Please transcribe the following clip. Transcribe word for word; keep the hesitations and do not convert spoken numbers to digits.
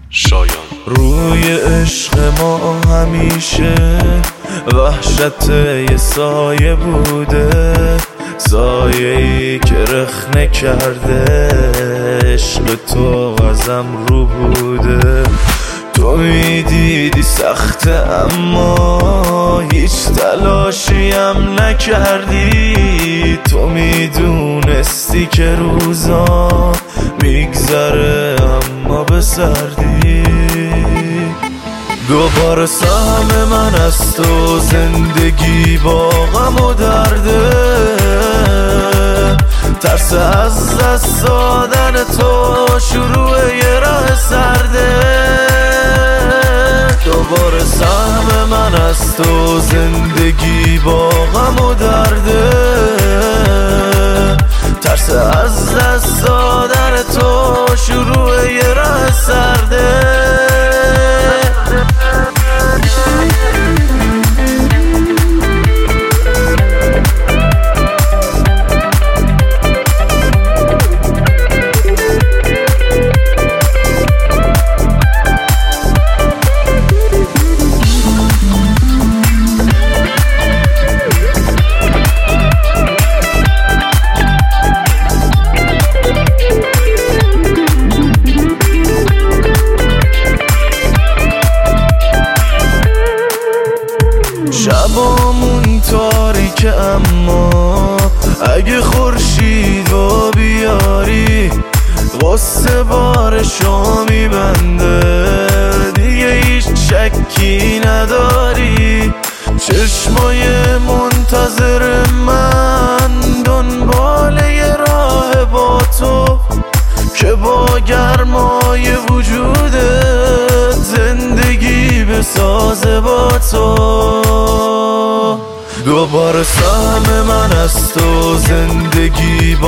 شایان. روی عشق ما همیشه وحشت یه سایه بوده، سایه ای که رخنه کرده، عشق تو ازم رو بوده. تو میدیدی سخته اما هیچ تلاشیم نکردی، تو میدونستی که روزا میگذره اما به سردی. دوباره سهم من از تو، زندگی با غم و درده، ترس از دست دادن تو شروع یه راه سرده. دوباره سهم من از تو، زندگی با غم و درده، ترس از دست دادن تو شروع یه راه سرده. شبامون تاریکه اما اگه خورشید و بیاری، غصه بارشو میبنده، دیگه هیچ شکی نداری. چشمای منتظر من دنبال یه راه با تو، که با گرمای وجودت زندگی بسازه با تو. دوباره سهم من از تو، زندگی با